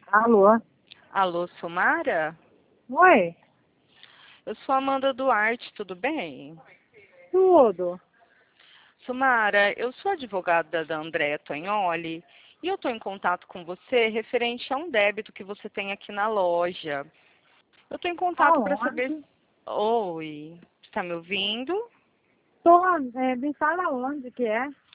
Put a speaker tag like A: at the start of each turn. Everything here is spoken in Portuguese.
A: Alô?
B: Alô, Sumara?
A: Oi?
B: Eu sou Amanda Duarte, tudo bem?
A: Tudo.
B: Sumara, eu sou advogada da Andréa Tognoli e eu estou em contato com você referente a um débito que você tem aqui na loja. Eu estou em contato para saber...
A: Aonde?
B: Oi, está me ouvindo?
A: Tô, me fala onde que é?